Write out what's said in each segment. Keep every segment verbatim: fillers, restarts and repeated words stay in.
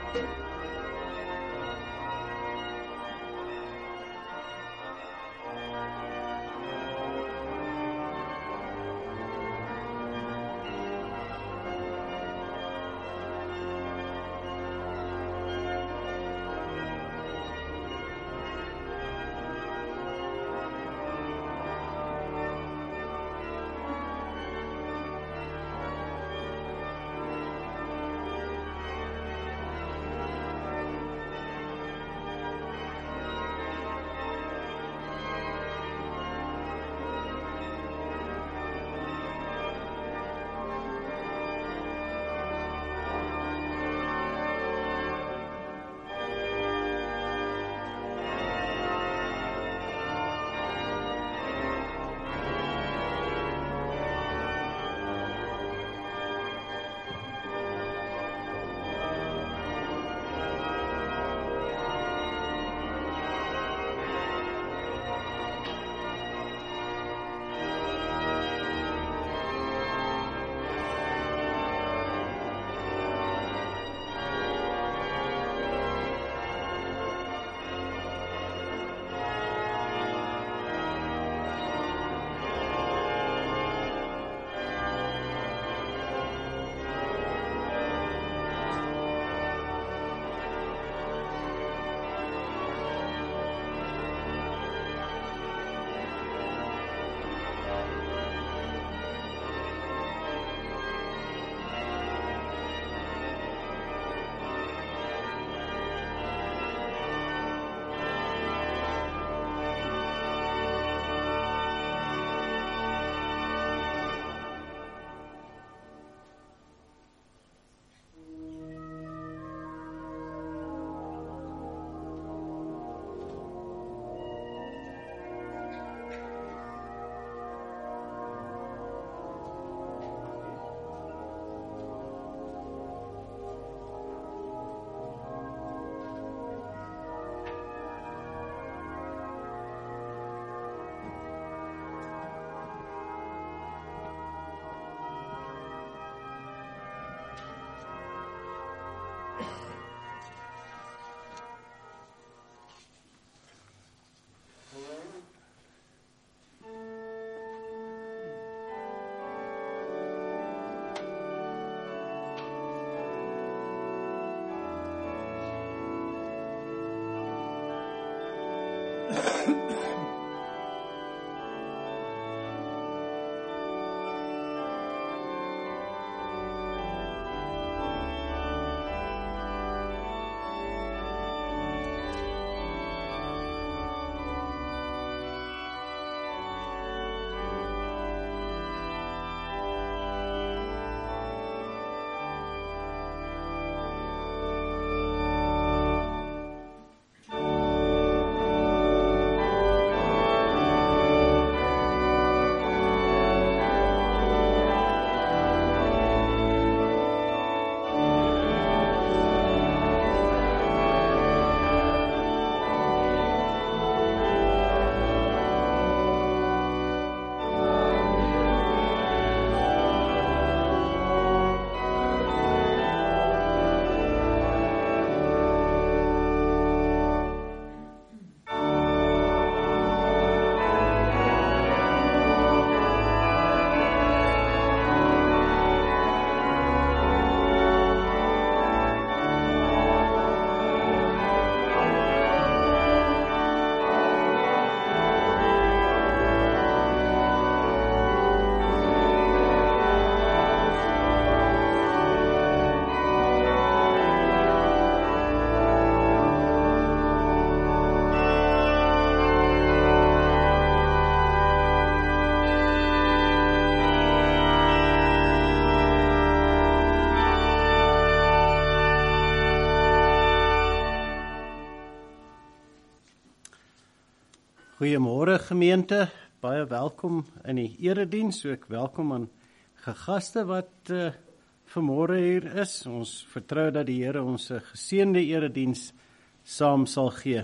Goeiemôre gemeente, baie welkom in die erediens, so ek welkom aan gegaste wat uh, vanmôre hier is. Ons vertrou dat die Here ons 'n geseënde erediens saam sal gee.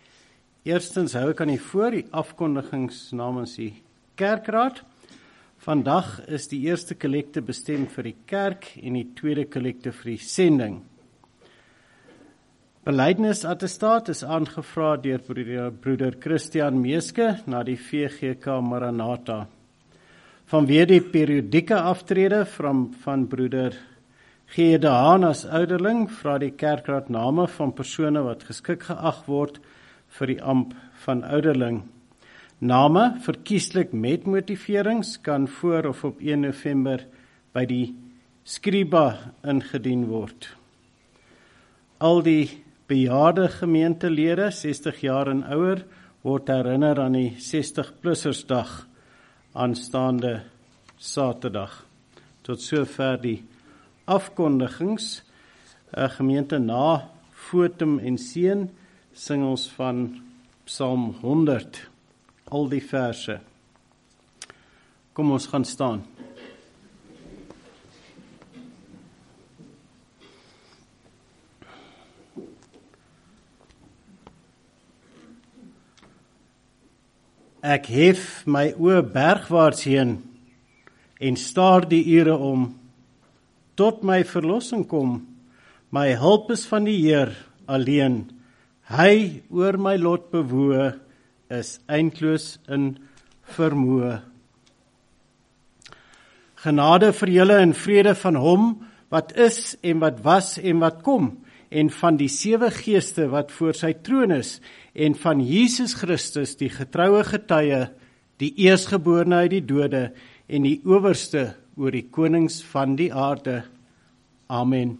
Eerstens hou ek aan die voor die afkondigings namens die kerkraad. Vandag is die eerste kollekte bestem vir die kerk en die tweede kollekte vir die sending. Belydenis-attestaat is aangevra deur broeder, broeder Christian Meeske na die V G K Maranatha. Vanweë die periodieke aftrede van, van broeder G. de Haan as ouderling, vra die kerkraad name van persone wat geskik geag word vir die ampt van ouderling. Name, verkieslik met motiverings, kan voor of op een November by die Skriba ingedien word. Al die bejaarde gemeentelede, sestig jaar en ouer, word herinner aan die sestig-plussersdag aanstaande Saterdag. Tot sover die afkondigings. Uh, gemeente na Fotum en Seën sing ons van Psalm honderd, al die verse. Kom ons gaan staan. Ek hef my oë bergwaarts heen en staar die ure om, tot my verlossing kom. My hulp is van die Heer alleen. Hy oor my lot bewoe, is eindloos in vermoë. Genade vir julle en vrede van hom, wat is en wat was en wat kom, en van die sewe geeste wat voor sy troon is, en van Jesus Christus, die getroue getuie, die eerstgeborene uit die dode, en die owerste oor die konings van die aarde. Amen.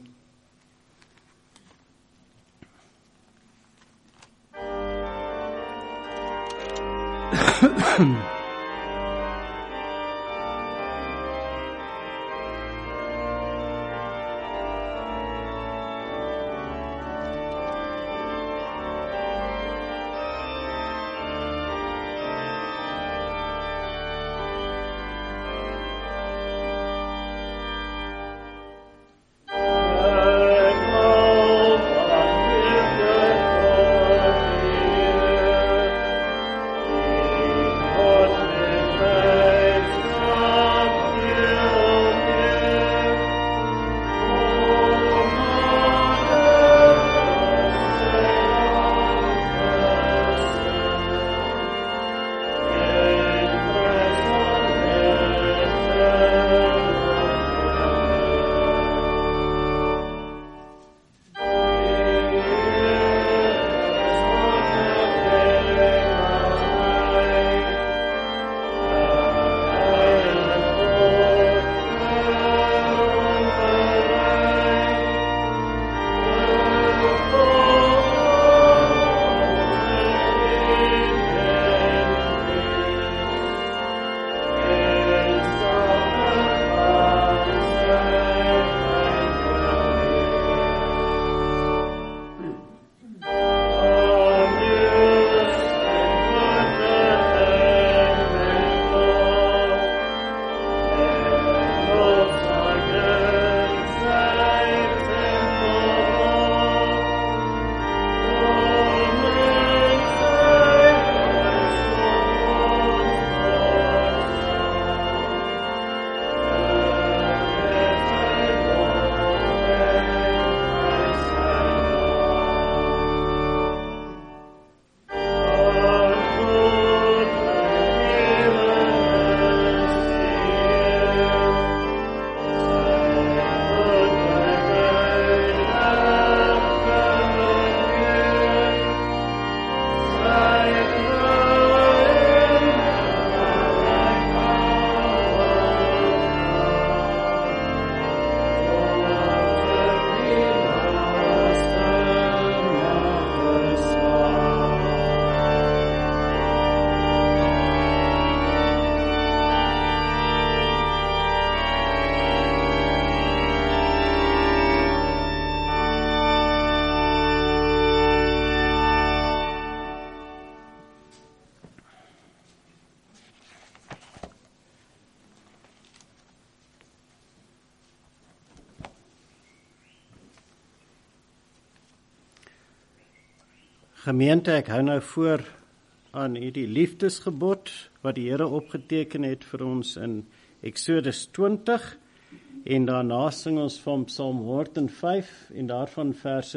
Gemeente, ek hou nou voor aan hierdie liefdesgebod wat die Here opgeteken het vir ons in Exodus twintig en daarna sing ons van Psalm honderd en vyf en daarvan verse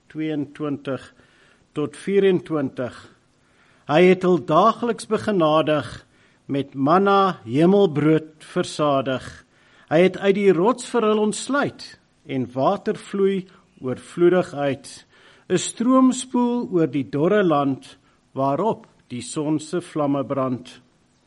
tweeëntwintig tot vyf-en-twintig. Hy het hul daagliks begenadig, met manna hemelbrood versadig. Hy het uit die rots vir hul ontsluit, en water vloei oorvloedig uit. 'n Stroom spoel oor die dorre land, waarop die son se vlamme brand.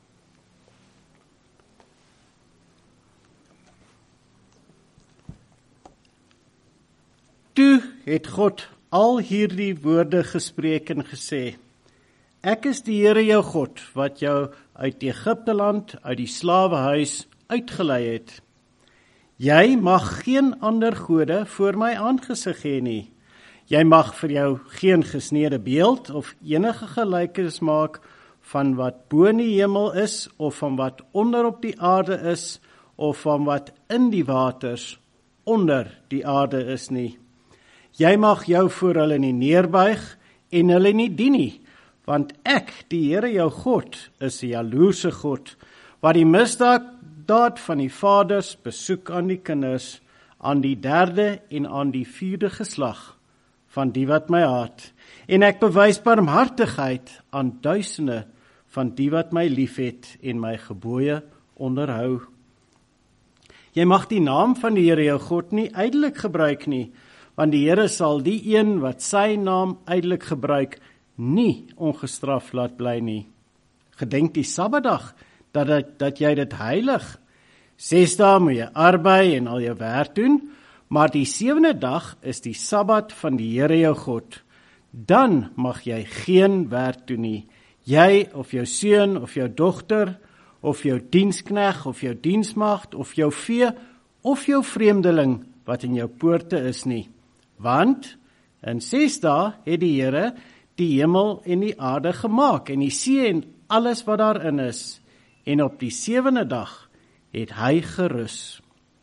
Toe het God al hierdie woorde gespreek en gesê: Ek is die Here jou God, wat jou uit Egipteland, uit die slawehuis uitgelei het. Jy mag geen ander gode voor my aangesig hê nie. Jy mag vir jou geen gesneede beeld of enige gelykenis maak van wat bo in die hemel is, of van wat onder op die aarde is, of van wat in die waters onder die aarde is nie. Jy mag jou voor hulle nie neerbuig en hulle nie dien nie, want ek, die Here jou God, is 'n jaloerse God, wat die misdaad van die vaders besoek aan die kinders, aan die derde en aan die vierde geslag van die wat my haat. En ek bewys barmhartigheid aan duisende van die wat my liefhet en my gebooie onderhou. Jy mag die naam van die Here jou God nie ydelik gebruik nie, want die Here sal die een wat sy naam ydelik gebruik, nie ongestraf laat bly nie. Gedenk die Sabbatdag, dat, dat, dat jy dit heilig. Ses dae moet jy arbei en al jou werk doen, maar die sewende dag is die Sabbat van die Here jou God. Dan mag jy geen werk doen nie. Jy of jou seun of jou dogter, of jou dienskneg of jou diensmagd, of jou vee, of jou vreemdeling wat in jou poorte is nie. Want in ses dae het die Here die hemel en die aarde gemaak, en die see en alles wat daarin is, en op die sewende dag het hy gerus.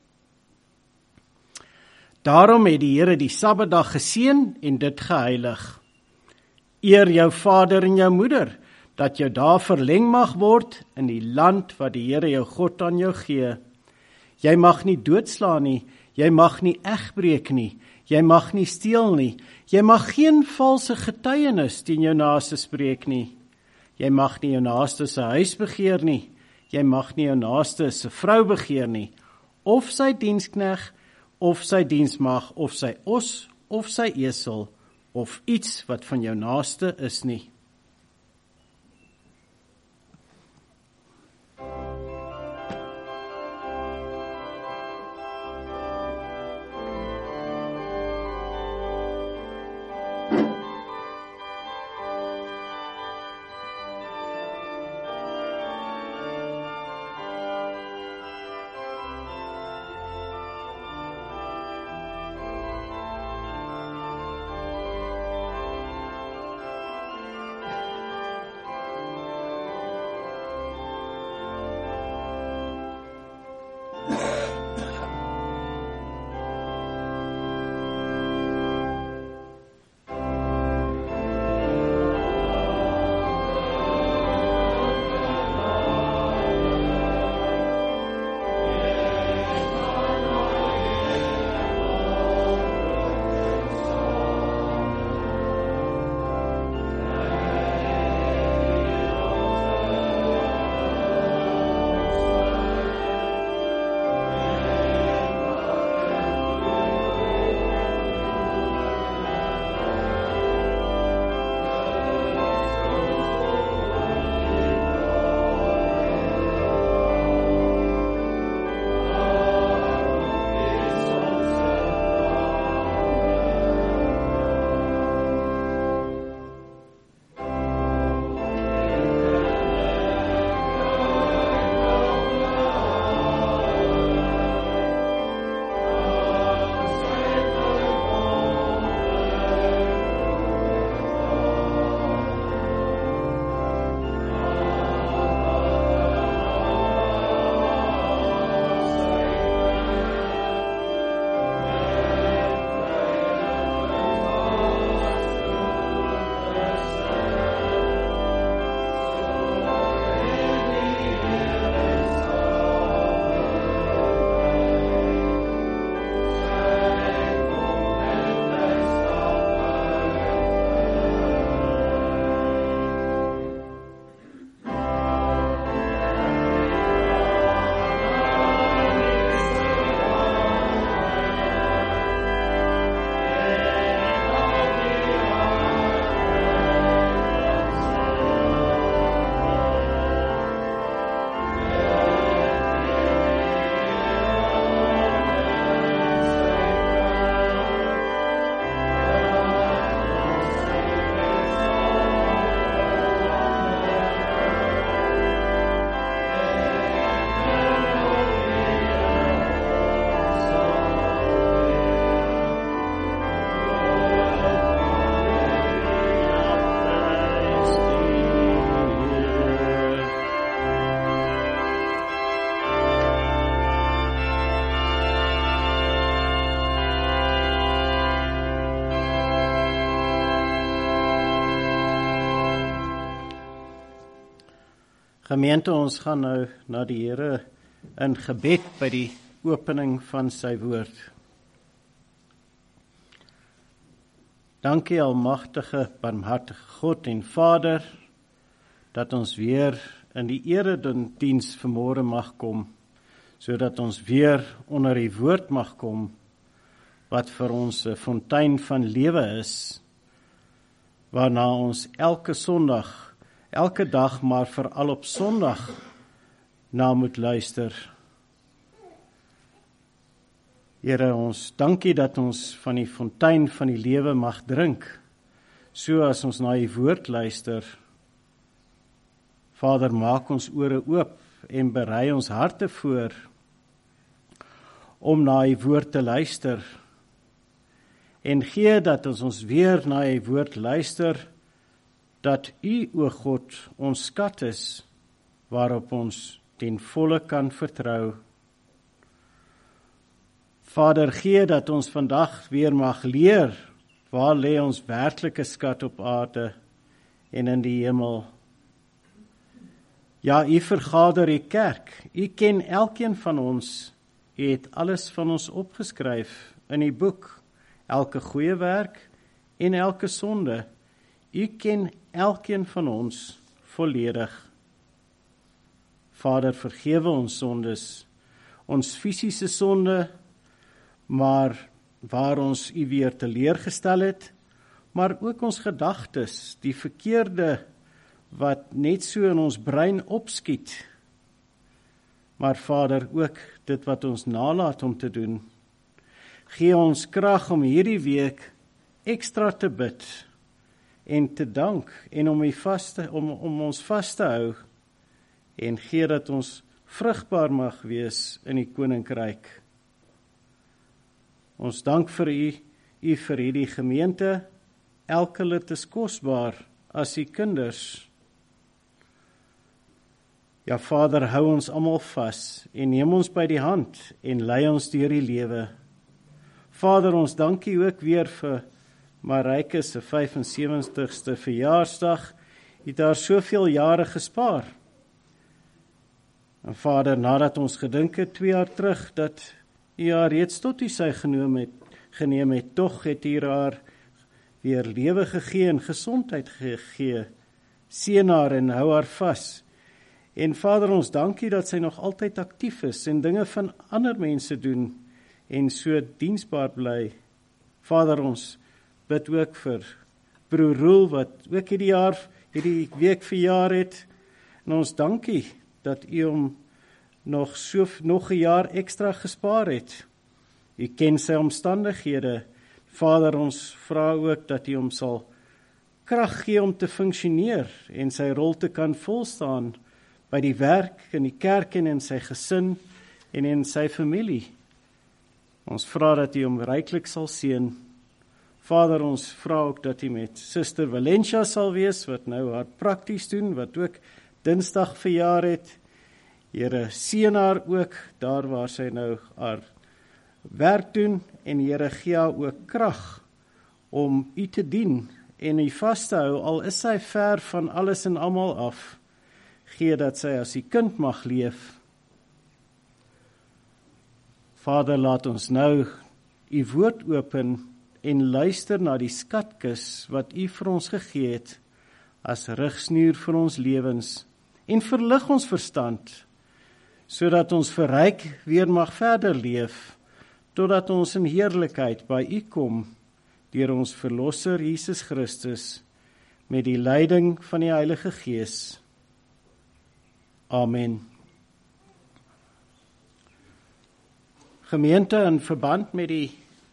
Daarom het die Here die Sabbatdag geseën en dit geheilig. Eer jou vader en jou moeder, dat jou dae verleng mag word in die land wat die Here jou God aan jou gee. Jy mag nie doodslaan nie, jy mag nie egbreek nie, jy mag nie steel nie, jy mag geen valse getuienis teen jou naaste spreek nie. Jy mag nie jou naaste se huis begeer nie, jy mag nie jou naaste se vrou begeer nie, of sy dienskneg, of sy diensmag, of sy os, of sy esel, of iets wat van jou naaste is nie. Gemeente, ons gaan nou na die Here in gebed by die opening van sy woord. Dankie almagtige, barmhartige God en Vader, dat ons weer in die erediens vanmôre mag kom, sodat ons weer onder die woord mag kom, wat vir ons 'n fontein van lewe is, waarna ons elke Sondag, elke dag, maar veral op Sondag, na moet luister. Here, ons dankie dat ons van die fontein van die lewe mag drink, so as ons na die woord luister. Vader, maak ons ore oop en berei ons harte voor om na die woord te luister. En gee dat ons ons weer na die woord luister, dat U, o God, ons skat is, waarop ons ten volle kan vertrou. Vader, gee dat ons vandag weer mag leer, waar lê ons werklike skat op aarde en in die hemel. Ja, U vergader U kerk, U ken elkeen van ons, U het alles van ons opgeskryf in U boek, elke goeie werk en elke sonde. U ken elkeen van ons volledig. Vader, vergewe ons sondes, ons fisiese sonde, maar waar ons U weer teleurgestel het, maar ook ons gedagtes, die verkeerde wat net so in ons brein opskiet. Maar Vader, ook dit wat ons nalat om te doen. Gee ons krag om hierdie week ekstra te bid en te dank en om, vaste, om, om ons vas te hou en gee dat ons vrugbaar mag wees in die koninkryk. Ons dank vir U, U vir hierdie gemeente, elke lid is kosbaar as U kinders. Ja, Vader, hou ons almal vas en neem ons by die hand en lei ons deur die lewe. Vader, ons dank U ook weer vir Marijke se vyf en sewentigste verjaarsdag. U het daar soveel jare gespaar. En Vader, nadat ons gedink het twee jaar terug dat U haar reeds tot U sy genoem het, geneem het, tog het U haar weer lewe gegee en gesondheid gegee. Seën haar en hou haar vas. En Vader, ons dankie dat sy nog altyd aktief is en dinge van ander mense doen en so diensbaar bly. Vader, ons bid ook vir broer Roel, wat ook hierdie jaar, hierdie week verjaar het. En ons dankie dat U hom nog so nog 'n jaar ekstra gespaar het. U ken sy omstandighede. Vader, ons vra ook dat U hom sal krag gee om te funksioneer en sy rol te kan volstaan by die werk, in die kerk en in sy gesin en in sy familie. Ons vra dat U hom ryklik sal seën. Vader, ons vra ook dat U met Suster Valencia sal wees, wat nou haar prakties doen, wat ook Dinsdag verjaar het. Here, seën haar ook, daar waar sy nou haar werk doen, en Here, gee haar ook krag om U te dien en U vas te hou, al is sy ver van alles en almal af. Gee dat sy as U kind mag leef. Vader, laat ons nou U woord open en luister na die skatkis wat U vir ons gegee het as rigsnoer vir ons lewens en verlig ons verstand, sodat ons verryk weer mag verder leef, totdat ons in heerlikheid by U kom, deur ons Verlosser Jesus Christus, met die leiding van die Heilige Gees. Amen. Gemeente, in verband met die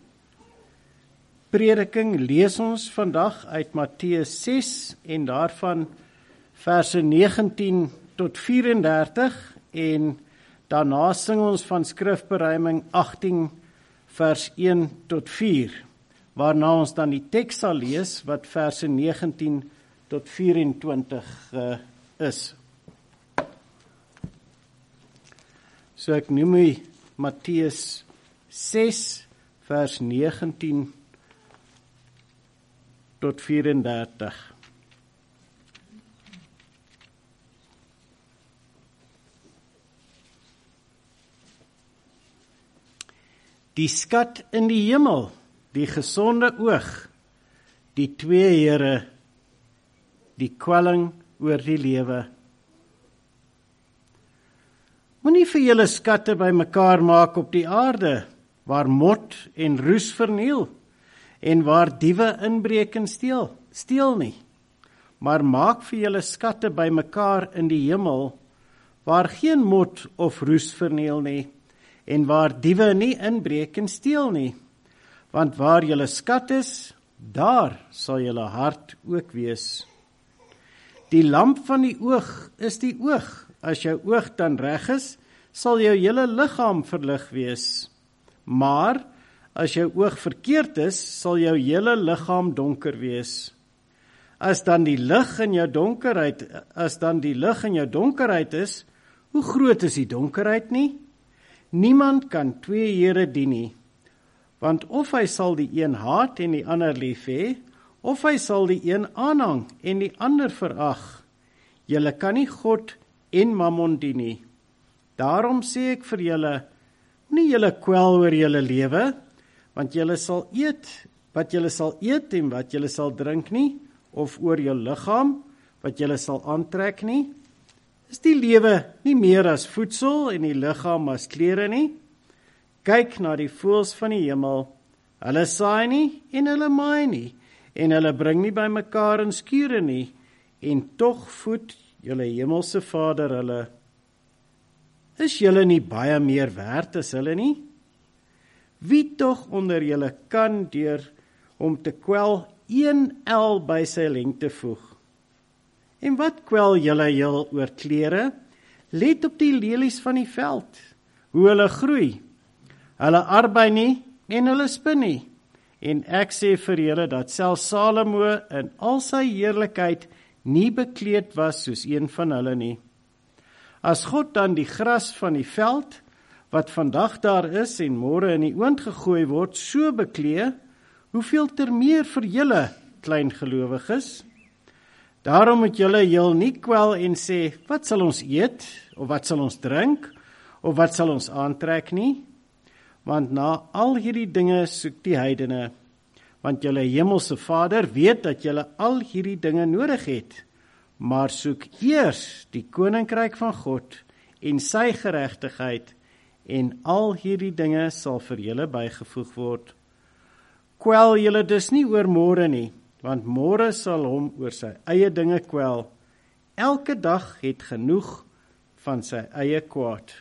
prediking lees ons vandag uit Matteus ses en daarvan verse negentien tot vyf-en-dertig en daarna sing ons van skrifberuiming agttien vers een tot vier, waarna ons dan die teks sal lees wat verse negentien tot vyf-en-twintig uh, is. So ek noem hy Matteus ses vers negentien tot vyf-en-dertig. die skat in die hemel, die gesonde oog, die twee Here, die kwelling oor die lewe. Moenie vir julle skatte bymekaar maak op die aarde, waar mot en roes verniel, en waar diewe inbreek en steel, steel nie. Maar maak vir julle skatte bymekaar in die hemel, waar geen mot of roes verniel nie, en waar diewe nie inbreek en steel nie. Want waar julle skat is, daar sal julle hart ook wees. Die lamp van die oog is die oog. As jou oog dan reg is, sal jou hele liggaam verlig wees. Maar as jou oog verkeerd is, sal jou hele liggaam donker wees. As dan die lig in jou donkerheid, as dan die lig in jou donkerheid is, hoe groot is die donkerheid nie? Niemand kan twee here dien nie, want of hy sal die een haat en die ander lief hê, of hy sal die een aanhang en die ander verag. Julle kan nie God en Mammon dien nie. Daarom sê ek vir julle, nie julle kwel oor julle lewe, want julle sal eet, wat julle sal eet en wat julle sal drink nie, of oor jou liggaam, wat julle sal aantrek nie. Is die lewe nie meer as voedsel en die liggaam as klere nie? Kyk na die voëls van die hemel, hulle saai nie en hulle maai nie, en hulle bring nie bymekaar in skure nie, en tog voed julle hemelse Vader hulle. Is julle nie baie meer werd as hulle nie? Wie tog onder julle kan deur om te kwel een el by sy lengte voeg? En wat kwel julle heel oor klere? Let op die lelies van die veld, hoe hulle groei. Hulle arbei nie en hulle spin nie. En ek sê vir julle dat selfs Salomo in al sy heerlikheid nie bekleed was soos een van hulle nie. As God dan die gras van die veld, wat vandag daar is en môre in die oond gegooi word, so beklee, hoeveel ter meer vir julle, klein gelowiges? Daarom moet julle heel nie kwel en sê, wat sal ons eet, of wat sal ons drink, of wat sal ons aantrek nie? Want na al hierdie dinge soek die heidene, want julle hemelse Vader weet dat julle al hierdie dinge nodig het, maar soek eers die koninkryk van God en sy geregtigheid, en al hierdie dinge sal vir julle bygevoeg word. Kwel julle dus nie oor môre nie, want môre sal hom oor sy eie dinge kwel. Elke dag het genoeg van sy eie kwaad.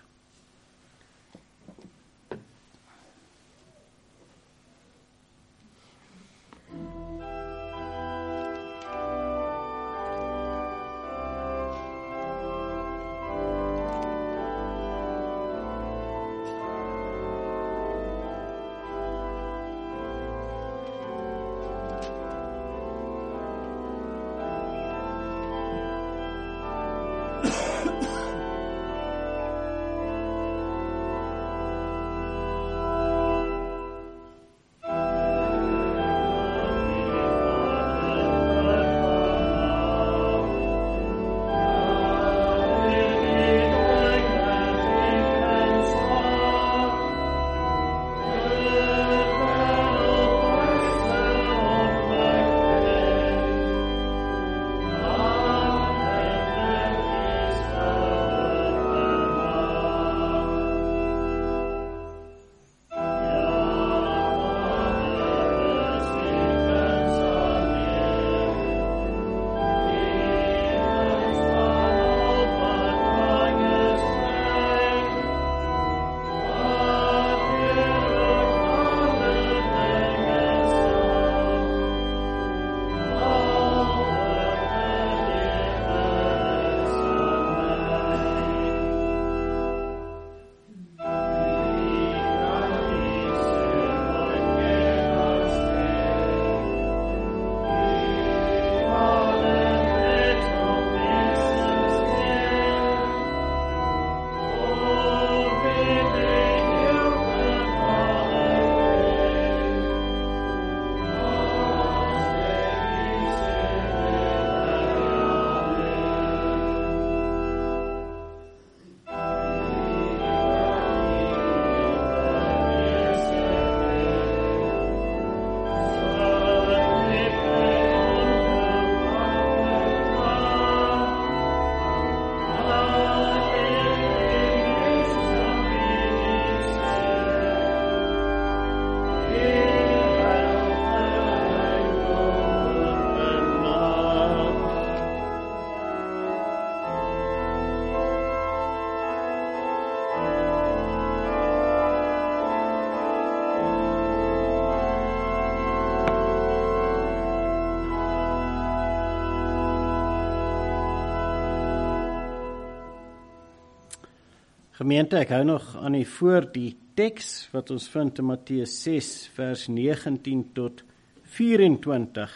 Gemeente, ek hou nog aan die voor die teks wat ons vind in Matteus ses vers negentien tot vyf-en-twintig.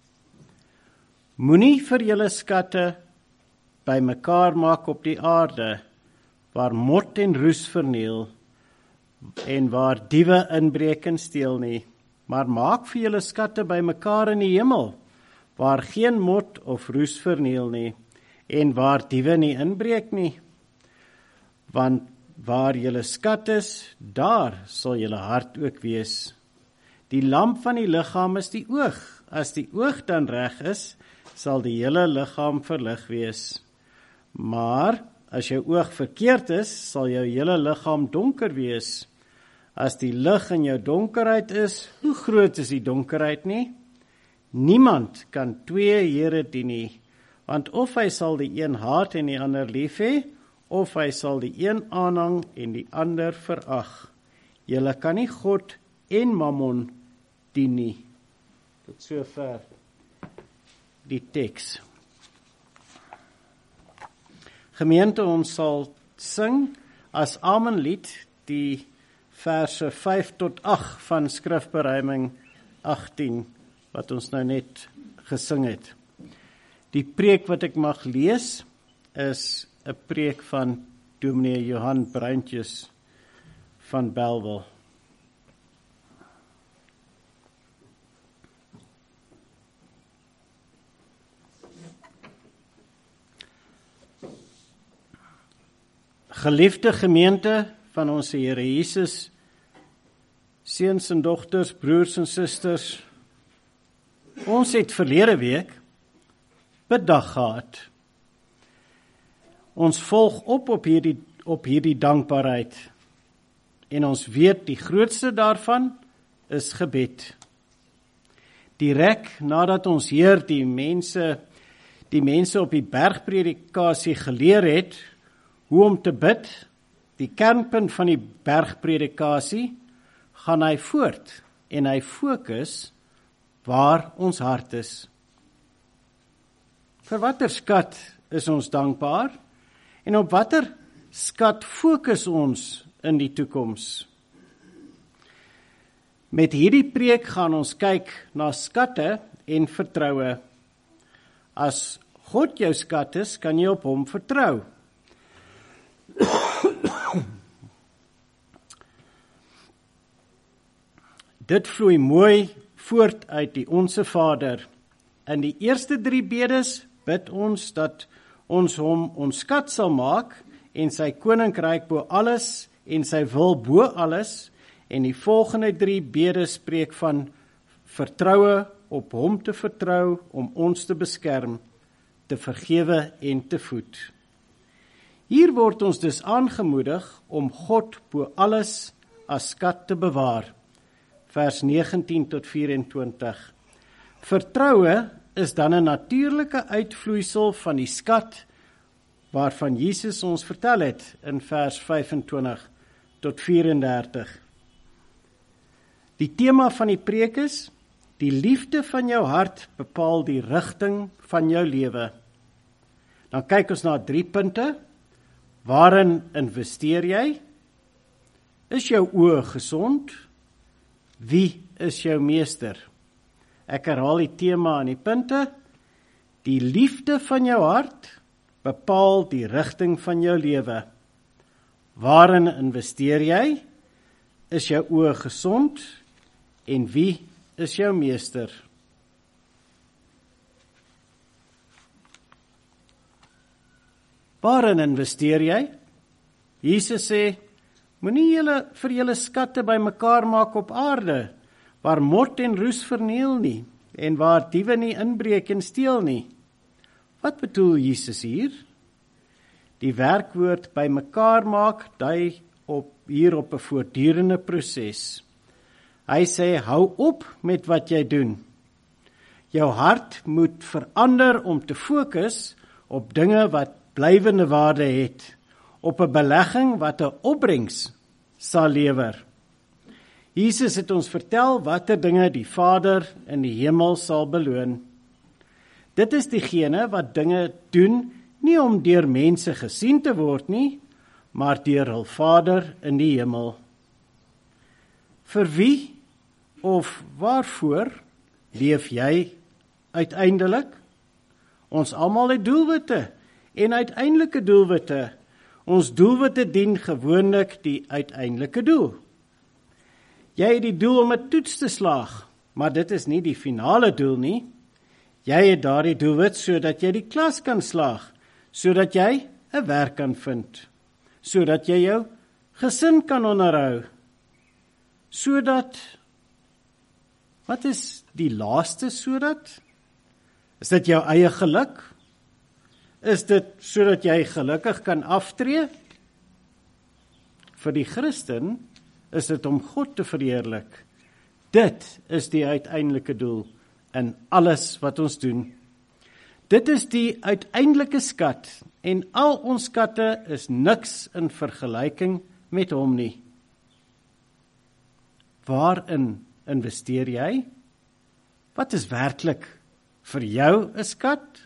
Moenie vir julle skatte bymekaar maak op die aarde, waar mot en roes verniel en waar diewe inbreek en steel nie, maar maak vir julle skatte bymekaar in die hemel, waar geen mot of roes verniel nie en waar diewe nie inbreek nie. Want waar julle skat is, daar sal julle hart ook wees. Die lamp van die liggaam is die oog. As die oog dan reg is, sal die hele liggaam verlig wees. Maar as jou oog verkeerd is, sal jou hele liggaam donker wees. As die lig in jou donkerheid is, hoe groot is die donkerheid nie? Niemand kan twee here dien nie, want of hy sal die een haat en die ander lief hê, of hy sal die een aanhang en die ander verag. Julle kan nie God en Mammon dien nie. Tot sover die teks. Gemeente, ons sal sing as Amenlied die verse vyf tot agt van skrifberuiming agttien, wat ons nou net gesing het. Die preek wat ek mag lees, is 'n preek van Dominee Johan Bruintjes van Bellville. Geliefde gemeente van ons Here Jesus, seuns en dogters, broers en susters, ons het verlede week biddag gehad. Ons volg op op hierdie, op hierdie dankbaarheid en ons weet die grootste daarvan is gebed. Direk nadat ons Heer die mense, die mense op die bergpredikasie geleer het hoe om te bid, die kernpunt van die bergpredikasie, gaan hy voort en hy fokus waar ons hart is. Vir watter skat is ons dankbaar? En op watter skat fokus ons in die toekoms? Met hierdie preek gaan ons kyk na skatte en vertroue. As God jou skat is, kan jy op hom vertrou. Dit vloei mooi voort uit die Onse Vader. In die eerste drie bedes bid ons dat ons hom ons skat sal maak en sy koninkryk bo alles en sy wil bo alles, en die volgende drie bedes spreek van vertroue, op hom te vertrou om ons te beskerm, te vergewe en te voed. Hier word ons dus aangemoedig om God bo alles as skat te bewaar. Vers negentien tot vyf-en-twintig. Vertroue is dan 'n natuurlike uitvloeisel van die skat waarvan Jesus ons vertel het in vers vyf-en-twintig tot vyf-en-dertig. Die tema van die preek is: die liefde van jou hart bepaal die rigting van jou lewe. Dan kyk ons na drie punte. Waarin investeer jy? Is jou oë gesond? Wie is jou meester? Ek herhaal die tema en die punte. Die liefde van jou hart bepaal die rigting van jou lewe. Waarin investeer jy? Is jou oë gesond? En wie is jou meester? Waarin investeer jy? Jesus sê, moenie julle vir julle skatte bymekaar maak op aarde, waar mot en roes verniel nie, en waar diewe nie inbreek en steel nie. Wat bedoel Jesus hier? Die werkwoord bymekaar maak dui op hier op 'n voortdurende proses. Hy sê, hou op met wat jy doen. Jou hart moet verander om te fokus op dinge wat blywende waarde het, op 'n belegging wat 'n opbrengs sal lewer. Jesus het ons vertel watter dinge die Vader in die hemel sal beloon. Dit is diegene wat dinge doen, nie om deur mense gesien te word nie, maar deur hul Vader in die hemel. Vir wie of waarvoor leef jy uiteindelik? Ons almal het doelwitte en uiteindelike doelwitte. Ons doelwitte dien gewoonlik die uiteindelike doel. Jy het die doel om 'n toets te slaag, maar dit is nie die finale doel nie. Jy het daardie doelwit sodat jy die klas kan slaag, sodat jy 'n werk kan vind, sodat jy jou gesin kan onderhou, sodat, wat is die laaste sodat? Is dit jou eie geluk? Is dit sodat jy gelukkig kan aftree? Vir die Christen is dit om God te verheerlik. Dit is die uiteindelike doel in alles wat ons doen. Dit is die uiteindelike skat en al ons skatte is niks in vergelyking met hom nie. Waarin investeer jy? Wat is werklik vir jou 'n skat?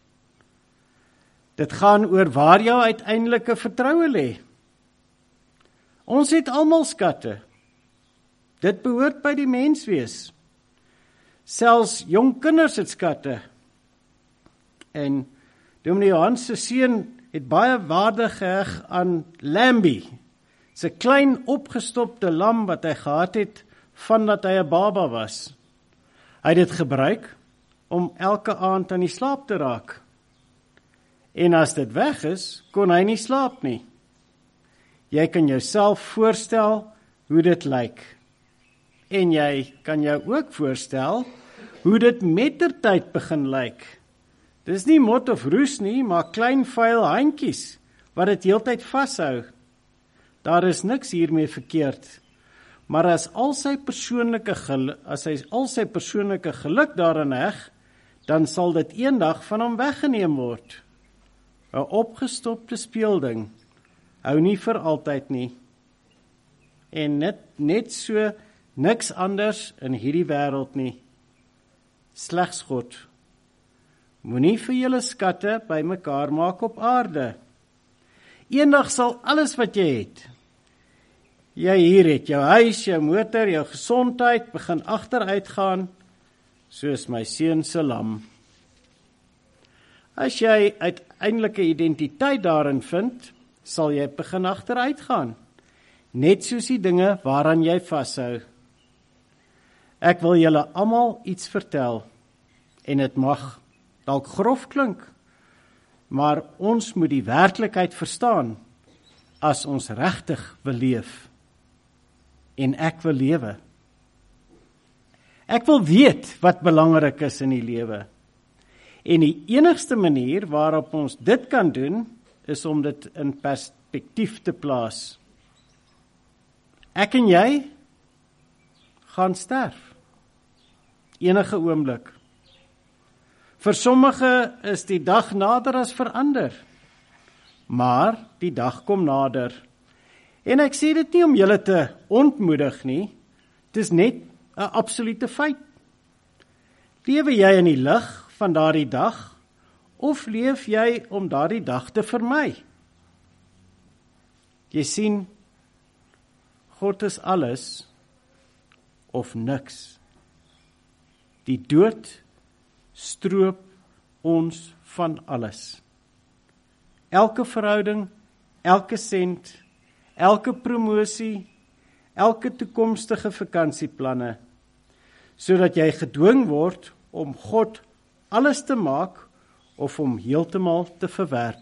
Dit gaan oor waar jou uiteindelike vertroue lê. Ons het almal skatte. Dit behoort by die menswees. Selfs jong kinders het skatte. En Dominee Johan se seun het baie waarde geheg aan Lambie. Dis 'n klein opgestopte lam wat hy gehad het vandat hy 'n baba was. Hy het dit gebruik om elke aand aan die slaap te raak. En as dit weg is, kon hy nie slaap nie. Jy kan jouself voorstel hoe dit lyk. En jy kan jou ook voorstel hoe dit mettertyd begin lyk. Dis nie mot of roes nie, maar klein vuil handjies wat dit heeltyd vashou. Daar is niks hiermee verkeerd. Maar as al sy persoonlike geluk, as hy al sy persoonlike geluk daarin heg, dan sal dit eendag van hom weggeneem word. 'n Opgestopte speelding hou nie vir altyd nie. En net, net so niks anders in hierdie wêreld nie. Slegs God. Moenie vir julle skatte bymekaar maak op aarde. Eendag sal alles wat jy het, jy hier het, jou huis, jou motor, jou gesondheid, begin agteruit gaan, soos my seun se lam. As jy uiteindelike identiteit daarin vind, sal jy begin agteruit gaan, net soos die dinge waaraan jy vashou. Ek wil julle almal iets vertel, en dit mag dalk grof klink, maar ons moet die werklikheid verstaan, as ons regtig wil leef. En ek wil lewe. Ek wil weet wat belangrik is in die lewe. En die enigste manier waarop ons dit kan doen, is om dit in perspektief te plaas. Ek en jy gaan sterf. Enige oomblik. Vir sommige is die dag nader as vir ander. Maar die dag kom nader. En ek sê dit nie om julle te ontmoedig nie. Dit is net 'n absolute feit. Lewe jy in die lig van daardie dag, of leef jy om daardie dag te vermy? Jy sien, God is alles of niks. Die dood stroop ons van alles. Elke verhouding, elke sent, elke promosie, elke toekomstige vakansieplanne, sodat jy gedwing word om God alles te maak of om heeltemal te verwerp.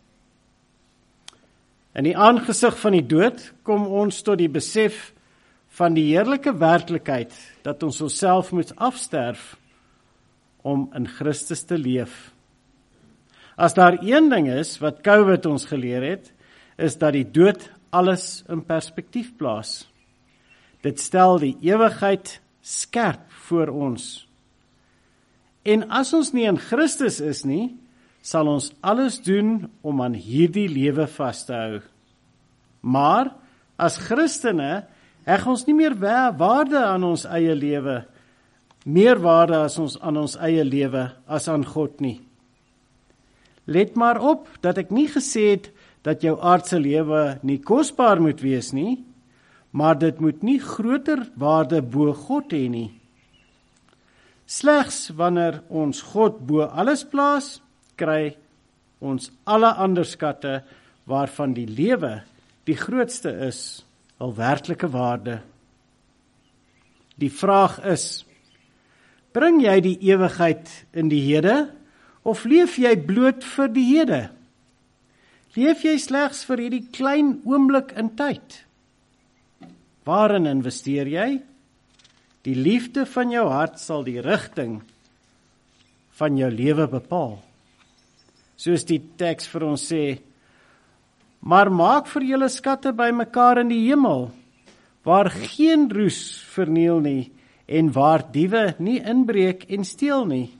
In die aangesig van die dood kom ons tot die besef van die heerlike werklikheid dat ons onsself moet afsterf om in Christus te leef. As daar een ding is wat COVID ons geleer het, is dat die dood alles in perspektief plaas. Dit stel die ewigheid skerp voor ons. En as ons nie in Christus is nie, sal ons alles doen om aan hierdie lewe vas te hou. Maar as Christene heg ons nie meer waarde aan ons eie lewe, meer waarde as ons aan ons eie lewe as aan God nie. Let maar op dat ek nie gesê het dat jou aardse lewe nie kosbaar moet wees nie, maar dit moet nie groter waarde bo God hê nie. Slegs wanneer ons God bo alles plaas, kry ons alle ander skatte waarvan die lewe die grootste is, hul werklike waarde. Die vraag is, bring jy die ewigheid in die hede, of leef jy bloot vir die hede? Leef jy slegs vir hierdie klein oomblik in tyd? Waarin investeer jy? Die liefde van jou hart sal die rigting van jou lewe bepaal. Soos die teks vir ons sê, maar maak vir julle skatte bymekaar in die hemel, waar geen roes verniel nie, en waar diewe nie inbreek en steel nie.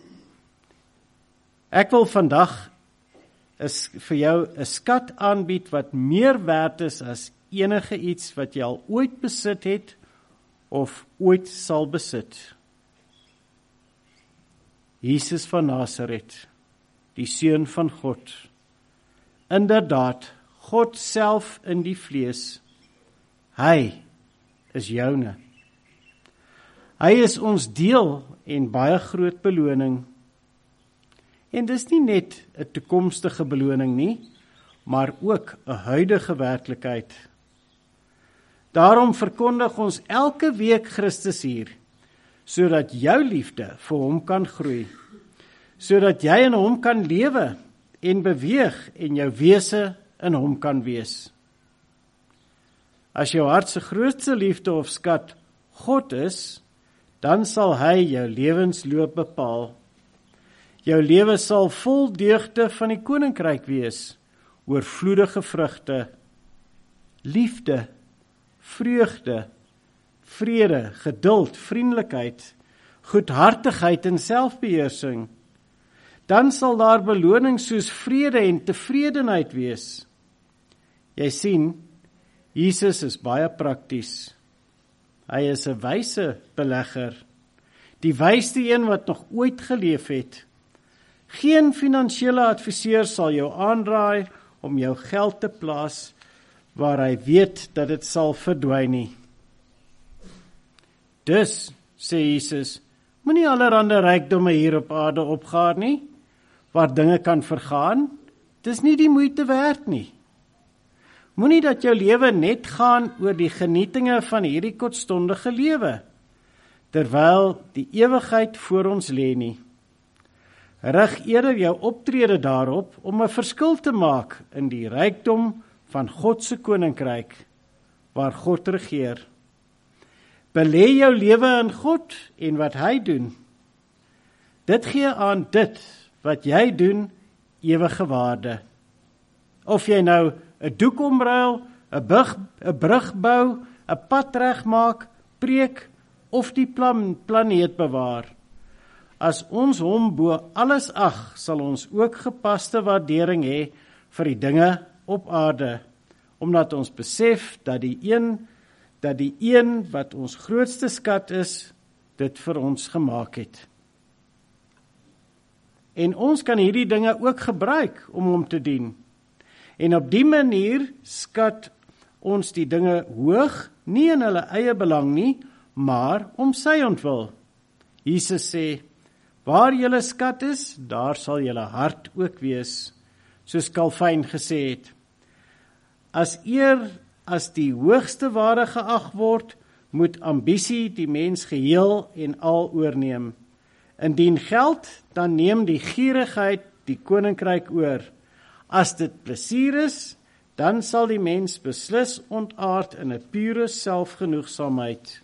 Ek wil vandag is vir jou 'n skat aanbied wat meer werd is as enige iets wat jy al ooit besit het of ooit sal besit. Jesus van Nasaret, die Seun van God. Inderdaad, God self in die vlees. Hy is joune. Hy is ons deel en baie groot beloning. En dis nie net 'n toekomstige beloning nie, maar ook 'n huidige werklikheid. Daarom verkondig ons elke week Christus hier, sodat jou liefde vir hom kan groei, sodat jy in hom kan lewe en beweeg en jou wese in hom kan wees. As jou hart se grootste liefde of skat God is, dan sal hy jou lewensloop bepaal. Jou lewe sal vol deugde van die koninkryk wees, oorvloedige vrugte, liefde, vreugde, vrede, geduld, vriendelikheid, goedhartigheid en selfbeheersing. Dan sal daar beloning soos vrede en tevredenheid wees. Jy sien, Jesus is baie prakties. Hy is 'n wyse belegger, die wysste een wat nog ooit geleef het. Geen finansiële adviseur sal jou aanraai om jou geld te plaas waar hy weet dat dit sal verdwyn nie. Dus, sê Jesus, moenie allerhande rykdomme hier op aarde opgaar nie, waar dinge kan vergaan, dis nie die moeite werd nie. Moenie dat jou lewe net gaan oor die genietinge van hierdie kortstondige lewe, terwyl die ewigheid voor ons lê nie. Rig eerder jou optrede daarop om 'n verskil te maak in die rykdom van God se koninkryk, waar God regeer. Belê jou lewe in God en wat hy doen. Dit gee aan dit wat jy doen ewige waarde. Of jy nou 'n doek omruil, 'n brug, 'n brug bou, 'n pad regmaak, preek of die plan, planeet bewaar. As ons hom bo alles ag, sal ons ook gepaste waardering hê vir die dinge op aarde, omdat ons besef dat die een dat die een wat ons grootste skat is, dit vir ons gemaak het. En ons kan hierdie dinge ook gebruik om hom te dien. En op die manier skat ons die dinge hoog, nie in hulle eie belang nie, maar om sy ontwil. Jesus sê, waar julle skat is, daar sal julle hart ook wees, soos Calvin gesê het. As eer as die hoogste waarde geag word, moet ambisie die mens geheel en al oorneem. Indien geld, dan neem die gierigheid die koninkryk oor. As dit plesier is, dan sal die mens beslis ontaard in 'n pure selfgenoegsaamheid.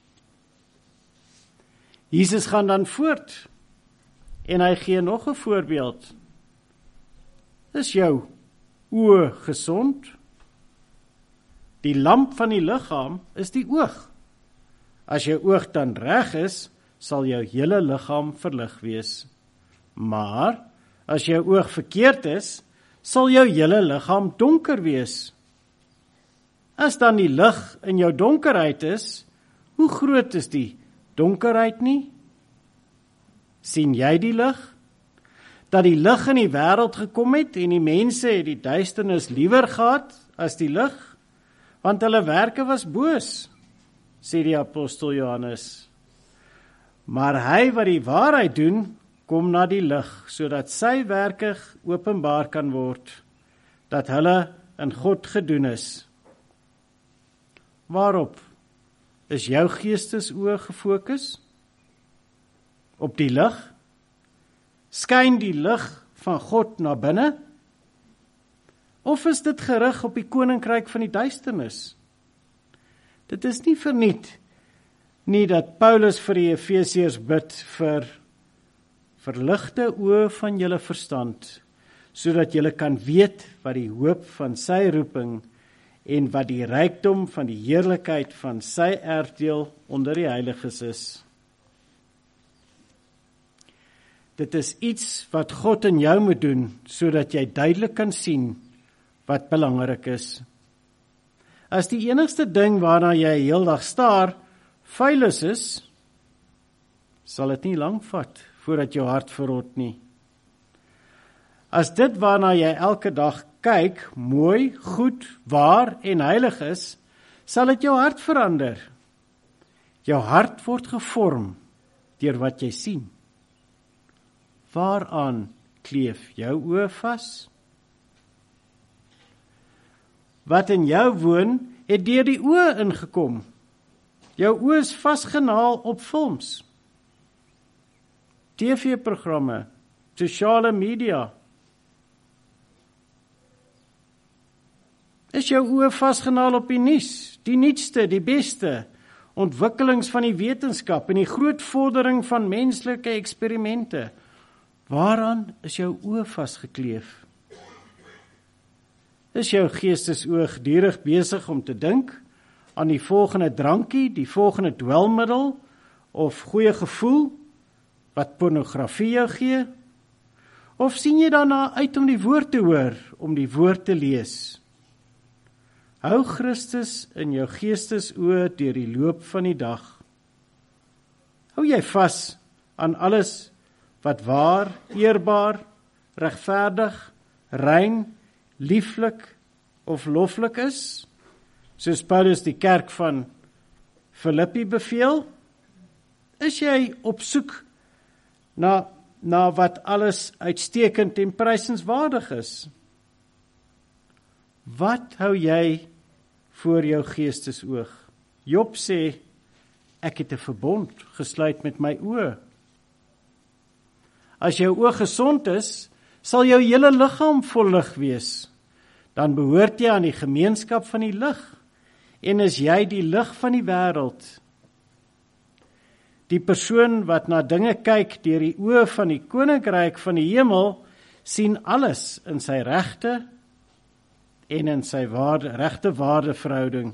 Jesus gaan dan voort, en hy gee nog 'n voorbeeld. Is jou oë gesond? Die lamp van die liggaam is die oog. As jou oog dan reg is, sal jou hele liggaam verlig wees. Maar, as jou oog verkeerd is, sal jou hele liggaam donker wees. As dan die lig in jou donkerheid is, hoe groot is die donkerheid nie? Sien jy die lig? dat die lig in die wêreld gekom het en die mense het die duisternis liewer gehad as die lig, want hulle werke was boos, sê die apostel Johannes. Maar hy wat die waarheid doen, kom na die lig, sodat sy werke openbaar kan word, dat hulle in God gedoen is. Waarop is jou geestesoë gefokus? Op die lig? Skyn die lig van God na binne? Of is dit gerig op die koninkryk van die duisternis? Dit is nie verniet nie dat Paulus vir die Efesiërs bid vir verligte oë van julle verstand, sodat julle kan weet wat die hoop van sy roeping en wat die rykdom van die heerlikheid van sy erfdeel onder die heiliges is. Dit is iets wat God in jou moet doen, sodat jy duidelik kan sien wat belangrik is. As die enigste ding waarna jy heeldag staar, vuilnis is, sal dit nie lank vat voordat jou hart verrot nie. As dit waarna jy elke dag kyk, mooi, goed, waar en heilig is, sal dit jou hart verander. Jou hart word gevorm deur wat jy sien. Waaraan kleef jou oë vas? Wat in jou woon, het deur die oë ingekom. Jou oë is vasgenaal op films, T V-programme, sosiale media. Is jou oë vasgenaal op die nuus, die nuutste, die beste, ontwikkelings van die wetenskap en die groot vordering van menslike eksperimente? Waaraan is jou oë vasgekleef? Is jou geestesoë gedurig besig om te dink aan die volgende drankie, die volgende dwelmiddel of goeie gevoel wat pornografie jou gee? Of sien jy daarna uit om die woord te hoor, om die woord te lees? Hou Christus in jou geestesoë deur die loop van die dag. Hou jy vas aan alles wat waar, eerbaar, regverdig, rein, lieflik of loflik is, soos Paulus die kerk van Filippi beveel? Is jy op soek na, na wat alles uitstekend en prysenswaardig is? Wat hou jy voor jou geestesoog? Job sê, ek het 'n verbond gesluit met my oë. As jou oog gesond is, sal jou hele liggaam vol lig wees. Dan behoort jy aan die gemeenskap van die lig en is jy die lig van die wêreld. Die persoon wat na dinge kyk deur die oë van die koninkryk van die hemel, sien alles in sy regte en in sy waarde, regte waardeverhouding.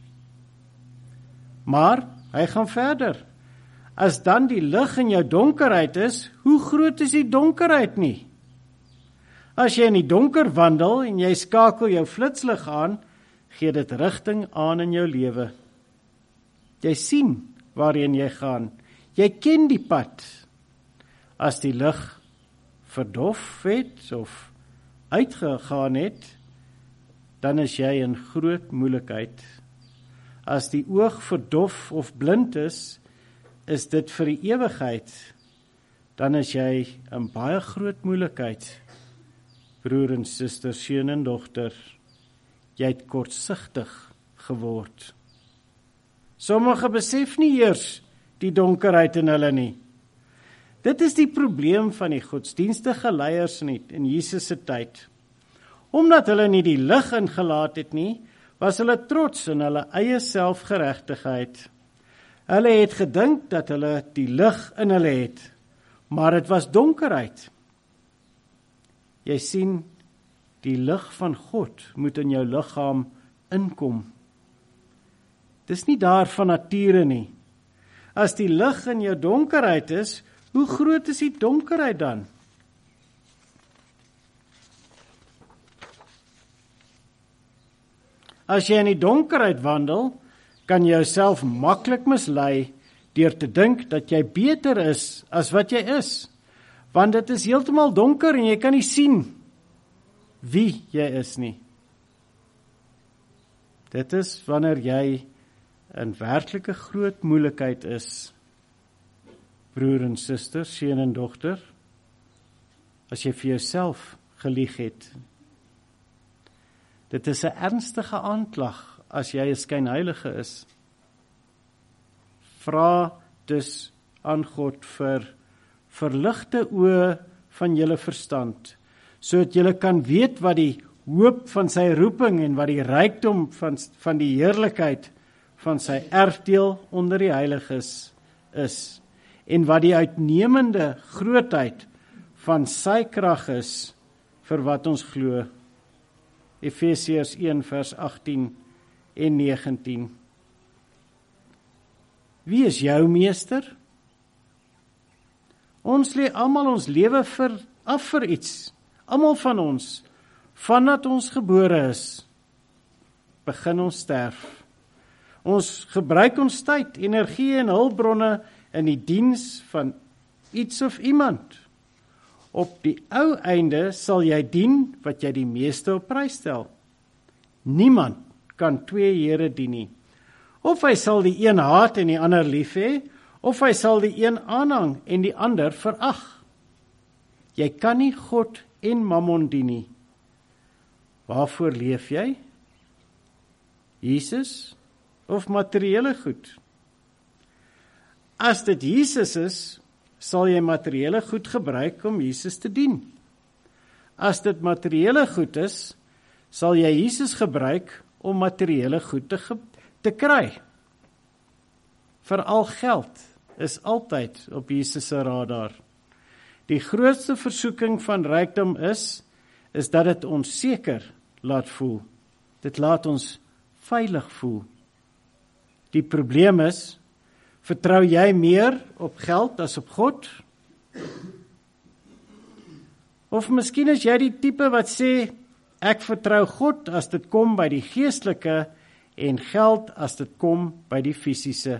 Maar hy gaan verder. As dan die lig in jou donkerheid is, hoe groot is die donkerheid nie? As jy in die donker wandel en jy skakel jou flitslig aan, gee dit rigting aan in jou lewe. Jy sien waarheen jy gaan. Jy ken die pad. As die lig verdof het of uitgegaan het, dan is jy in groot moeilikheid. As die oog verdof of blind is, is dit vir die ewigheid, dan is jy in baie groot moeilikheid. Broer en suster, seun en dogter, jy het kortsigtig geword. Sommige besef nie eers die donkerheid in hulle nie. Dit is die probleem van die godsdienstige leiers in, in Jesus se tyd. Omdat hulle nie die lig ingelaat het nie, was hulle trots in hulle eie selfgeregtigheid. Hulle het gedink dat hulle die lig in hulle het, maar dit was donkerheid. Jy sien, die lig van God moet in jou liggaam inkom. Dis nie daar van nature nie. As die lig in jou donkerheid is, hoe groot is die donkerheid dan? As jy in die donkerheid wandel, kan jy jouself maklik mislei deur te dink dat jy beter is as wat jy is, Want dit is heeltemal donker en jy kan nie sien wie jy is nie. Dit is wanneer jy in werklike groot moeilikheid is, broer en suster, seun en dogter, as jy vir jouself gelieg het. Dit is 'n ernstige aanklag as jy 'n skynheilige is. Vra dus aan God vir verligte oë van julle verstand, sodat julle kan weet wat die hoop van sy roeping en wat die rykdom van, van die heerlikheid van sy erfdeel onder die heiliges is, en wat die uitnemende grootheid van sy krag is vir wat ons glo. Efesiërs een vers agttien en negentien. Wie is jou meester? Ons lê almal ons lewe vir af vir iets. Almal van ons, vandat ons gebore is, begin ons sterf. Ons gebruik ons tyd, energie en hulpbronne in die diens van iets of iemand. Op die ou einde sal jy dien wat jy die meeste op prys stel. Niemand kan twee here dien nie. Of hy sal die een haat en die ander lief hê, of hy sal die een aanhang en die ander verag. Jy kan nie God en Mammon dien nie. Waarvoor leef jy? Jesus of materiële goed? As dit Jesus is, sal jy materiële goed gebruik om Jesus te dien. As dit materiële goed is, sal jy Jesus gebruik om materiële goed te, ge te kry. Veral geld is altyd op Jesus se radar. Die grootste versoeking van rykdom is, is dat dit ons seker laat voel. Dit laat ons veilig voel. Die probleem is, vertrou jy meer op geld as op God? Of miskien is jy die tipe wat sê, ek vertrou God as dit kom by die geestelike en geld as dit kom by die fisiese.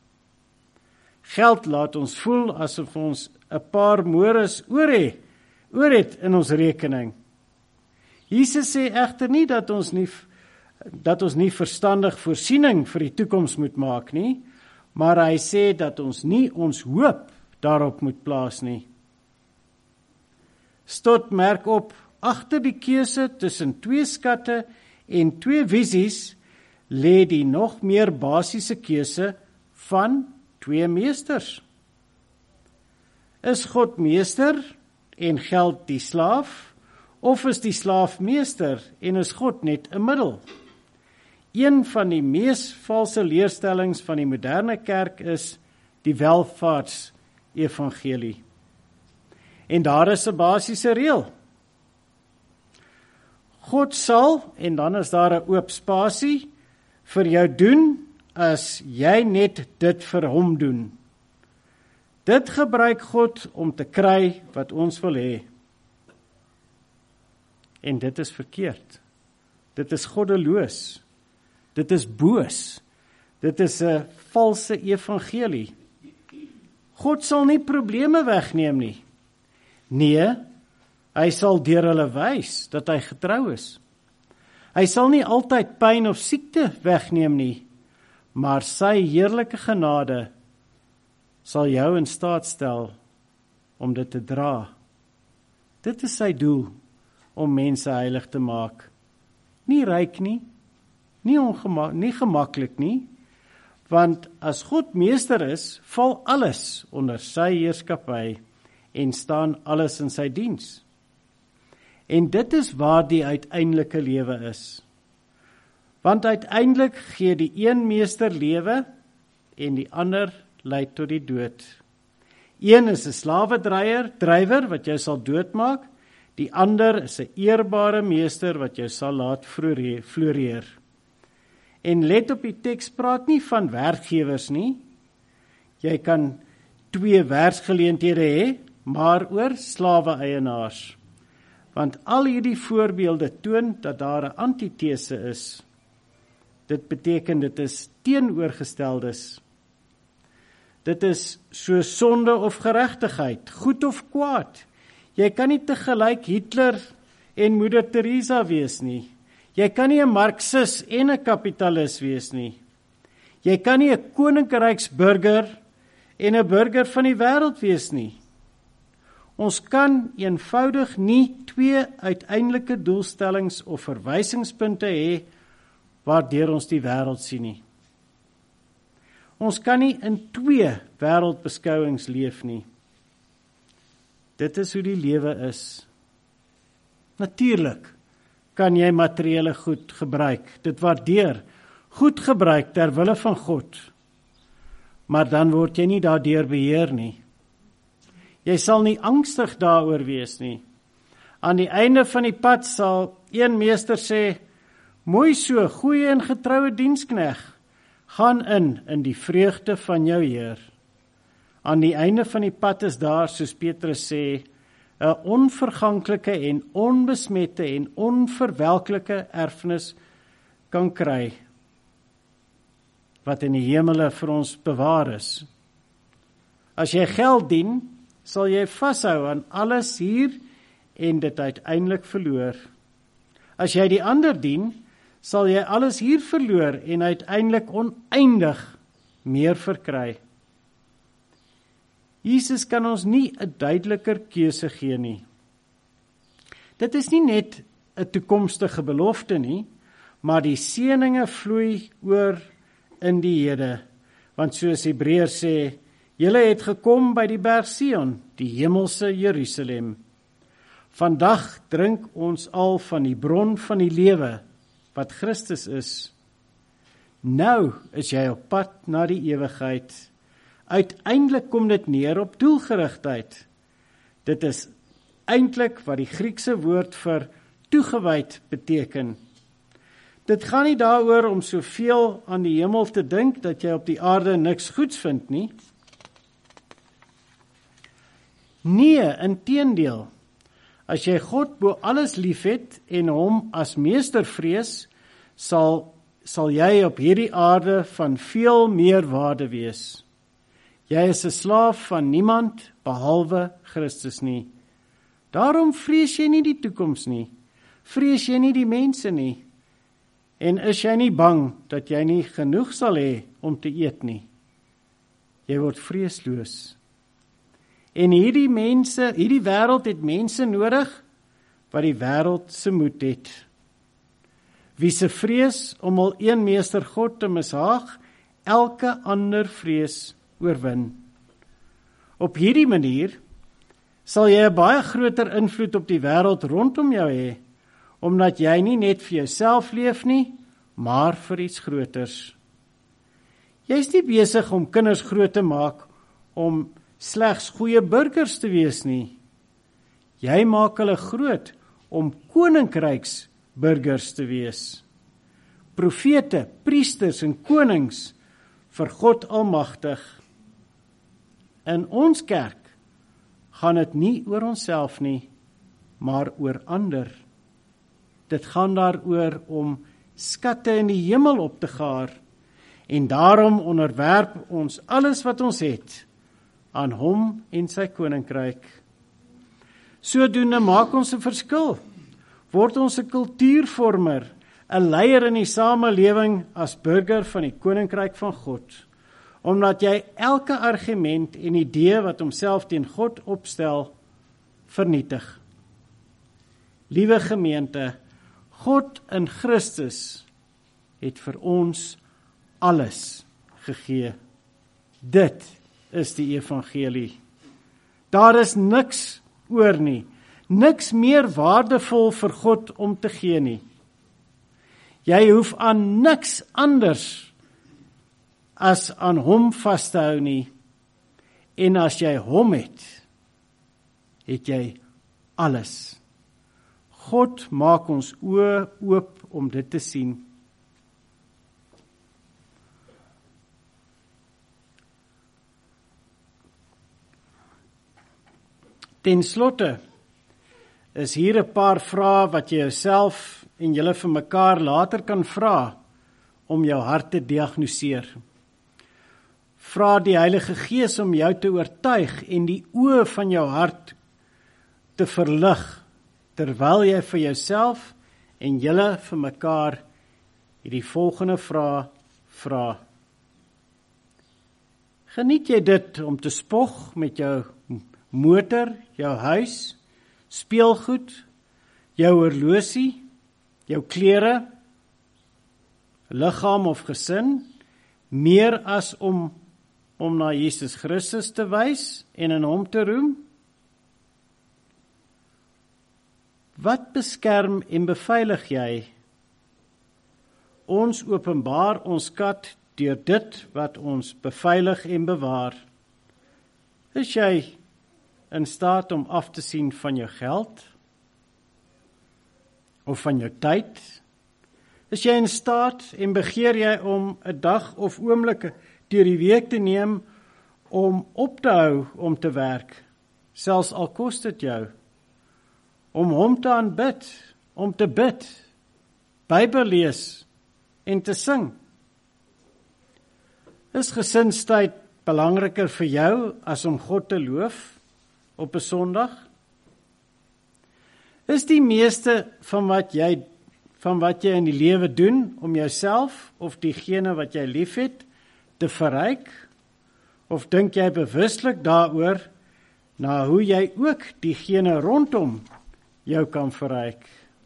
Geld laat ons voel asof ons 'n paar mores oor het, oor het in ons rekening. Jesus sê egter nie dat ons nie dat ons nie verstandig voorsiening vir die toekoms moet maak nie, maar hy sê dat ons nie ons hoop daarop moet plaas nie. Stott merk op, agter die keuse tussen twee skatte en twee visies lê die nog meer basiese keuse van twee meesters. Is God meester en geld die slaaf, of is die slaaf meester en is God net 'n middel? Een van die mees valse leerstellings van die moderne kerk is die welvaartsevangelie. En daar is 'n basiese reël. God sal, en dan is daar 'n oop spasie, vir jou doen as jy net dit vir hom doen. Dit gebruik God om te kry wat ons wil hê. En dit is verkeerd. Dit is goddeloos. Dit is boos. Dit is 'n valse evangelie. God sal nie probleme wegneem nie. Nee, hy sal deur hulle wys dat hy getrou is. Hy sal nie altyd pyn of siekte wegneem nie, maar sy heerlike genade sal jou in staat stel om dit te dra. Dit is sy doel, om mense heilig te maak. Nie ryk nie, nie, ongema- nie gemaklik nie, want as God meester is, val alles onder sy heerskappy en staan alles in sy diens. En dit is waar die uiteindelike lewe is. Want uiteindelik gee die een meester lewe en die ander lei tot die dood. Een is 'n slawedrywer, drywer wat jou sal doodmaak, die ander is 'n eerbare meester wat jou sal laat floreer. En let op, die teks praat nie van werkgewers nie. Jy kan twee werksgeleenthede hê, maar oor slawe-eienaars. Want al hierdie voorbeelde toon dat daar 'n antitese is. Dit beteken dit is teenoorgesteldes. Dit is so sonde of geregtigheid, goed of kwaad. Jy kan nie tegelyk Hitler en Moeder Teresa wees nie. Jy kan nie 'n Marxis en 'n kapitalis wees nie. Jy kan nie 'n koninkryksburger en 'n burger van die wêreld wees nie. Ons kan eenvoudig nie twee uiteindelike doelstellings of verwysingspunte hê waardeur ons die wêreld sien nie. Ons kan nie in twee wêreldbeskouings leef nie. Dit is hoe die lewe is. Natuurlik kan jy materiële goed gebruik, dit waardeer, goed gebruik ter wille van God, maar dan word jy nie daardeur beheer nie. Jy sal nie angstig daaroor wees nie. Aan die einde van die pad sal een meester sê, mooi so, goeie en getroue dienskneg, gaan in in die vreugde van jou Heer. Aan die einde van die pad is daar, soos Petrus sê, 'n onverganklike en onbesmette en onverwelklike erfenis kan kry, wat in die hemele vir ons bewaar is. As jy geld dien, sal jy vashou aan alles hier en dit uiteindelik verloor. As jy die ander dien, sal jy alles hier verloor en uiteindelik oneindig meer verkry. Jesus kan ons nie 'n duideliker keuse gee nie. Dit is nie net 'n toekomstige belofte nie, maar die seëninge vloei oor in die hede. Want soos Hebreërs sê, julle het gekom by die berg Sion, die hemelse Jerusalem. Vandag drink ons al van die bron van die lewe, wat Christus is. Nou is jy op pad na die ewigheid. Uiteindelik kom dit neer op doelgerigtheid. Dit is eintlik wat die Griekse woord vir toegewyd beteken. Dit gaan nie daaroor om soveel aan die hemel te dink dat jy op die aarde niks goeds vind nie. Nee, inteendeel. As jy God bo alles liefhet en hom as meester vrees, sal, sal jy op hierdie aarde van veel meer waarde wees. Jy is 'n slaaf van niemand behalwe Christus nie. Daarom vrees jy nie die toekoms nie. Vrees jy nie die mense nie. En is jy nie bang dat jy nie genoeg sal hê om te eet nie. Jy word vreesloos. En hierdie mense, hierdie wêreld het mense nodig wat die wêreld se moed het. Wie se vrees om al een meester God te mishaag, elke ander vrees oorwin. Op hierdie manier sal jy 'n baie groter invloed op die wêreld rondom jou hê, omdat jy nie net vir jouself leef nie, maar vir iets groters. Jy is nie besig om kinders groot te maak om slegs goeie burgers te wees nie. Jy maak hulle groot om koninkryksburgers te wees. Profete, priesters en konings vir God Almagtig. In ons kerk gaan dit nie oor onsself nie, maar oor ander. Dit gaan daaroor om skatte in die hemel op te gaar, en daarom onderwerp ons alles wat ons het aan hom en sy koninkryk. Sodoende maak ons 'n verskil, word ons 'n kultuurvormer, 'n leier in die samelewing as burger van die koninkryk van God, omdat jy elke argument en idee wat homself teen God opstel, vernietig. Liewe gemeente, God in Christus het vir ons alles gegee. Dit is die evangelie. Daar is niks oor nie, niks meer waardevol vir God om te gee nie. Jy hoef aan niks anders as aan hom vas te hou nie. En as jy hom het, het jy alles. God maak ons oë oop om dit te sien. Ten slotte is hier 'n paar vrae wat jy jouself en julle vir mekaar later kan vra om jou hart te diagnoseer. vra die Heilige Gees om jou te oortuig en die oë van jou hart te verlig, terwyl jy vir jouself en julle vir mekaar hierdie volgende vraag vra. Geniet jy dit om te spog met jou motor, jou huis, speelgoed, jou horlosie, jou klere, liggaam of gesin, meer as om om na Jesus Christus te wys en in hom te roem? Wat beskerm en beveilig jy? Ons openbaar ons skat deur dit wat ons beveilig en bewaar. Is jy in staat om af te sien van jou geld? Of van jou tyd? Is jy in staat en begeer jy om 'n dag of oomblikke deur die week te neem om op te hou om te werk, selfs al kos dit jou, om hom te aanbid, om te bid, Bybel lees en te sing? Is gesinstyd belangriker vir jou as om God te loof op 'n Sondag? Is die meeste van wat jy van wat jy in die lewe doen om jouself of diegene wat jy liefhet te verryk? Of dink jy bewuslik daaroor na hoe jy ook diegene rondom jou kan verryk?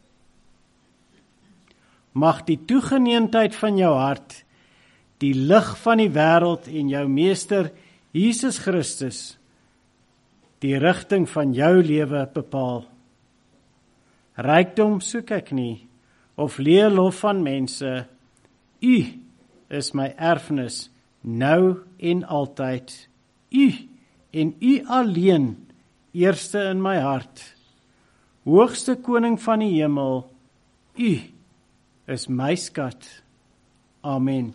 Mag die toegeneentheid van jou hart, die lig van die wêreld en jou Meester Jesus Christus die rigting van jou lewe bepaal. Rykdom soek ek nie, of leerlof van mense. U is my erfenis, nou en altyd. U en u alleen, eerste in my hart. Hoogste koning van die hemel, u is my skat. Amen.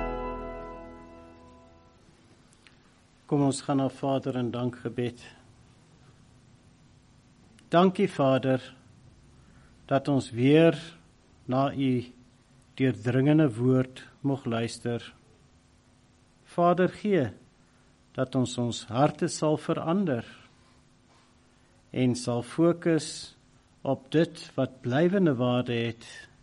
Kom ons gaan na Vader in dankgebed. dankie Vader, dat ons weer na u deurdringende woord mag luister. Vader, gee dat ons ons harte sal verander en sal fokus op dit wat blywende waarde het.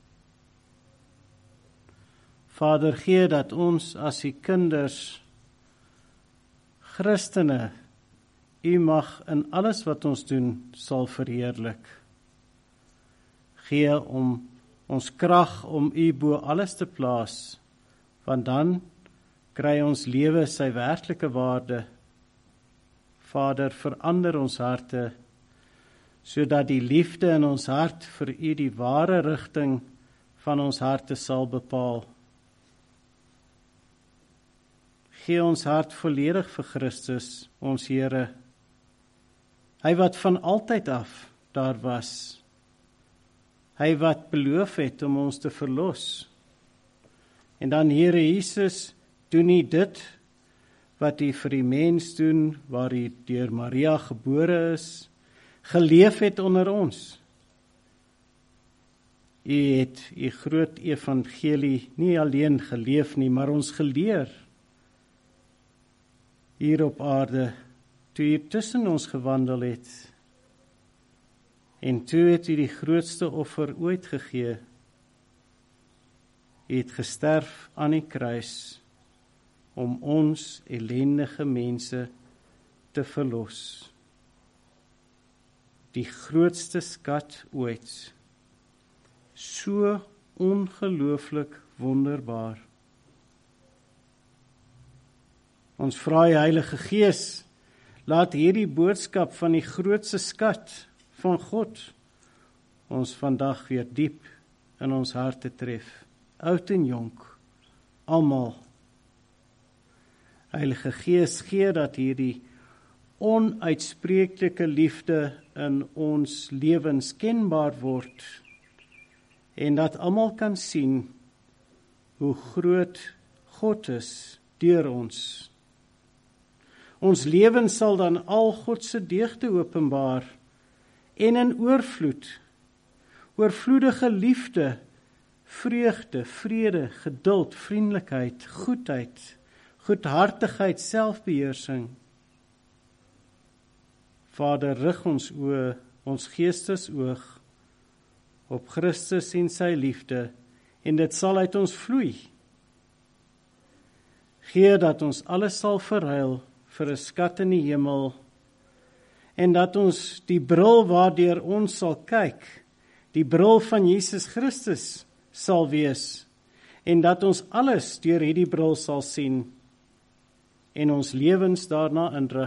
Vader, gee dat ons as u kinders, Christene, u mag in alles wat ons doen sal verheerlik. Gee om ons krag om u bo alles te plaas, want dan kry ons lewe sy werklike waarde. Vader, verander ons harte, sodat die liefde in ons hart vir u die ware rigting van ons harte sal bepaal. Gee ons hart volledig vir Christus, ons Here, hy wat van altyd af daar was, hy wat beloof het om ons te verlos. En dan, Here Jesus, doen u dit wat u vir die mens doen, waar u deur Maria gebore is, geleef het onder ons. U het u groot evangelie nie alleen geleef nie, maar ons geleer hier op aarde, toe u tussen ons gewandel het, en toe het u die grootste offer ooit gegee. U het gesterf aan die kruis, om ons ellendige mense te verlos. Die grootste skat ooit, so ongelooflik wonderbaar. Ons vra die Heilige Gees, laat hierdie boodskap van die grootste skat van God ons vandag weer diep in ons harte tref, oud en jonk, almal. Heilige Gees, gee dat hierdie onuitspreeklike liefde in ons lewens kenbaar word, en dat almal kan sien hoe groot God is deur ons. Ons lewens sal dan al God se deugde openbaar, en in oorvloed, oorvloedige liefde, vreugde, vrede, geduld, vriendelikheid, goedheid, goedhartigheid, selfbeheersing. Vader, rig ons oë, ons geestesoog op Christus en sy liefde, en dit sal uit ons vloei. Gee dat ons alles sal verruil vir 'n skat in die hemel, en dat ons die bril waardeur ons sal kyk, die bril van Jesus Christus sal wees, en dat ons alles deur hierdie bril sal sien, en ons lewens daarna inrig.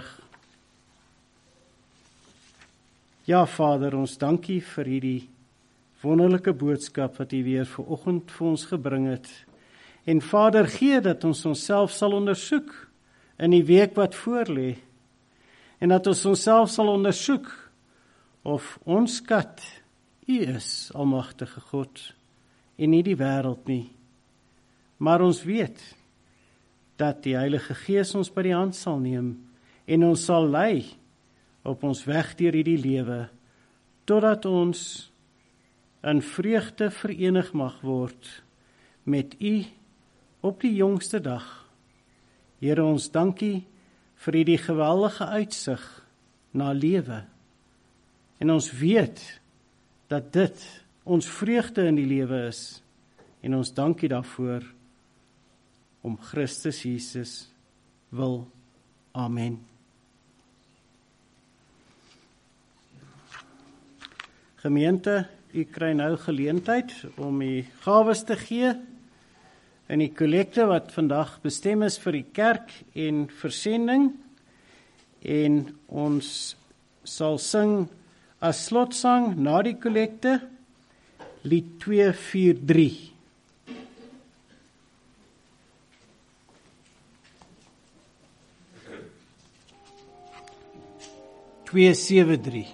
Ja, Vader, ons dankie vir hierdie wonderlike boodskap wat U weer vanoggend vir ons gebring het. En Vader, gee dat ons onsself sal ondersoek in die week wat voorlê, en dat ons onsself sal ondersoek of ons skat U is, almagtige God, en nie die wêreld nie. Maar ons weet dat die Heilige Gees ons by die hand sal neem en ons sal lei op ons weg deur hierdie lewe, totdat ons in vreugde verenig mag word met U op die jongste dag. Here, ons dankie vir hierdie geweldige uitsig na lewe. En ons weet dat dit ons vreugde in die lewe is. En ons dankie daarvoor om Christus Jesus wil. Amen. Gemeente, u kry nou geleentheid om u gawes te gee in die kollekte wat vandag bestem is vir die kerk en versending. En ons sal sing as slotsang na die kollekte lied twee vier drie. twee sewe drie.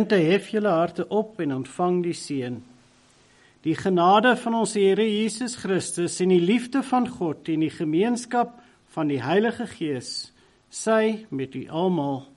Gemeente, hef julle harte op en ontvang die seën. Die genade van ons Here Jesus Christus en die liefde van God en die gemeenskap van die Heilige Gees, sy met u almal.